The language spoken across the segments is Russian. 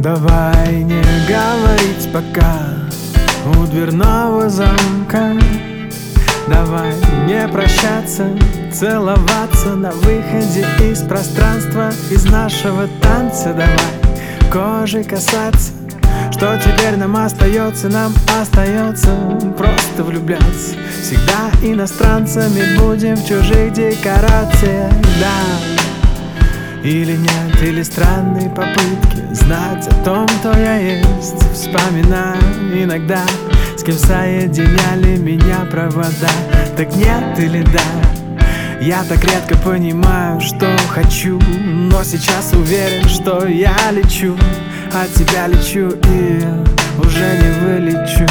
Давай не говорить пока у дверного замка. Давай не прощаться, целоваться на выходе из пространства, из нашего танца. Давай кожей касаться. Что теперь нам остается? Нам остается просто влюбляться. Всегда иностранцами будем в чужих декорациях, да. Или нет, или странные попытки знать о том, кто я есть. Вспоминаю иногда, с кем соединяли меня провода. Так нет или да? Я так редко понимаю, что хочу, но сейчас уверен, что я лечу. От тебя лечу и уже не вылечу.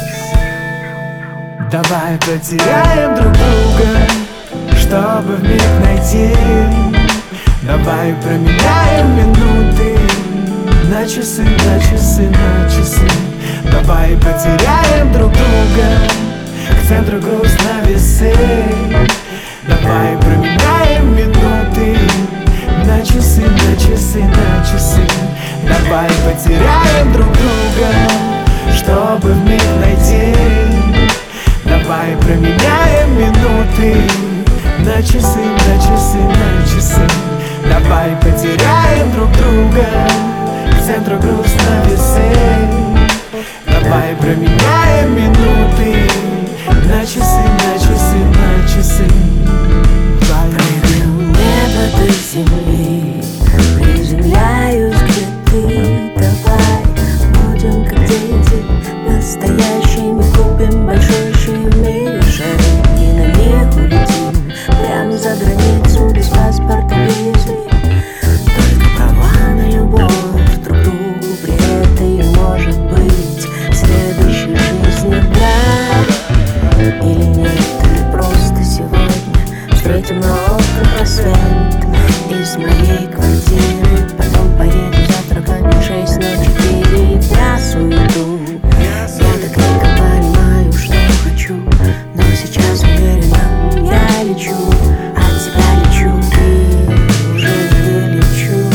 Давай потеряем друг друга, чтобы вмиг найти. Давай променяем минуты на часы, на часы, на часы. Давай потеряем друг друга, к центру грустно весы. Давай променяем минуты на часы, на часы, на часы. Давай потеряем друг друга, чтобы вмиг найти. Давай променяем минуты на часы, на часы, на часы. Давай потеряем друг друга, к центру грустно весы. Давай променяем минуты на часы, на часы, на часы. Прыгну в небо до земли, приземляюсь, где ты. Давай будем как дети, настоящими. Купим большущие в мире шары и на них улетим прямо за границу без паспорта, визы. Только права на любовь друг другу, при этой может быть в следующей жизни брак. Или нет, или просто сегодня встретим на остров рассвет из моей квартиры. Потом поедем завтракать на 6 на 4 дня суету. Я так редко понимаю, что хочу, но сейчас уверена, я лечу. От тебя лечу и уже не лечу.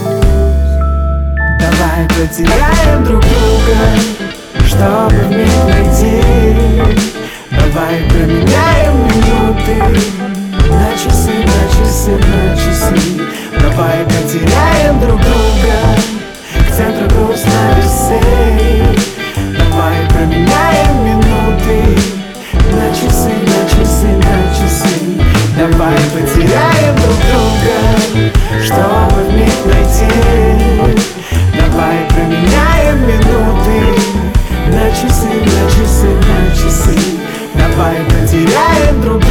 Давай потеряем друг друга, чтобы вмиг найти. Давай променяем минуты на часы, на часы, на часы. Давай потеряем друг друга, к центру грустно весы. Давай променяем минуты на часы, на часы, на часы. Давай потеряем друг друга, чтобы вмиг найти. Давай променяем минуты на часы, на часы, на часы. Давай потеряем друг